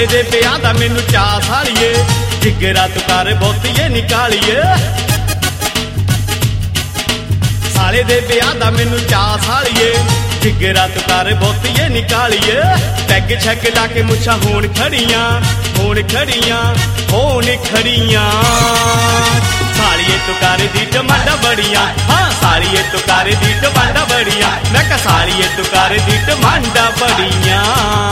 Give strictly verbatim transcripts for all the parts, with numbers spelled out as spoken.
साले दे ब्याह दा मैनू चा सालिए जिगरा तू कर बहुतीए निकालिए साले दे ब्याह दा मैनू चा सालिए जिगरा तू कर बहुतीए निकालिए पैग छक ला के मुछा होण खड़ियां होण खड़ियां होण खड़ियां सालिए तू कर दी टमाटा बड़ियां हाँ सालिए तू कर दी टमाटा बड़ियां मैं कहा सालिए तू कर दी टमाटा बड़ियां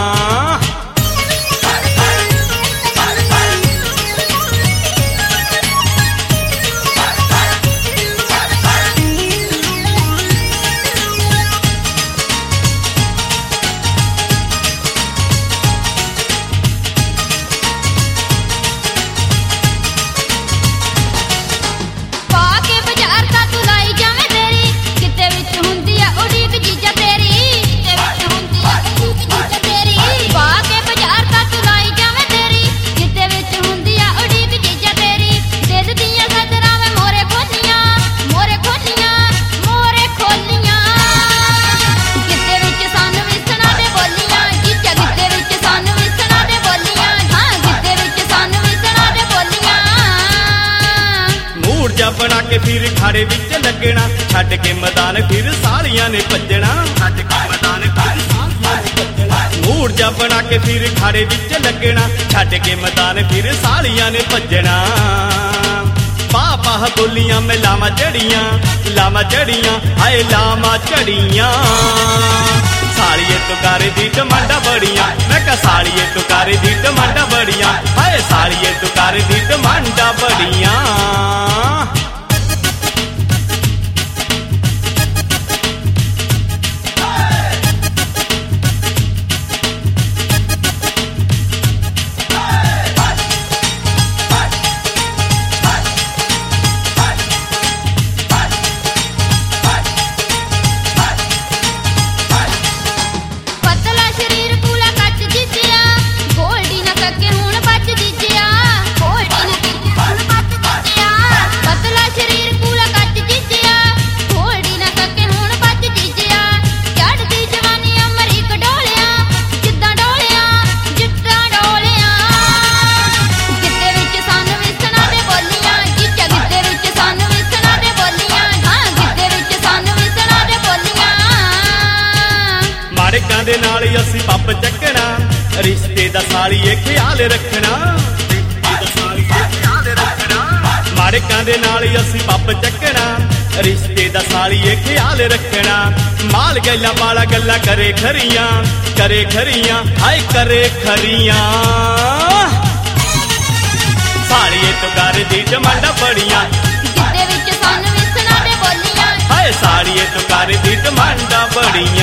बना के फिर खाड़े विच लगना छड्ड के मैदान फिर सालियां ने भजना छड्ड के मैदान फिर सालियां ने भजना मूड जा बना के फिर खाड़े विच लगना छड्ड के मैदान फिर सालियां ने भजना पा पा बोलियां मैं लामा चढ़ियां लामा चढ़ियां हाय लामा चढ़ियां सालिए तू कर दी टमाटा बड़ियां मैं कहा सालिए तू कर दी टमाटा बड़ियां हाय सालिए तू कर दी टमाटा बड़ियां दे नाल असी पप चकना रिश्ते दा सालिए ख्याल रखना माड़कां दे नाल असी पप चकना रिश्ते दा सालिए ख्याल रखना माल गैला वाला गल्ला करे खरियां करे खरियां हाय करे खरियां सालिए तो कर दी टमाटा बड़ियां गिद्दे विच सन विसना दे बोलियां हाय सालिए तो कर दी टमाटा बड़ियां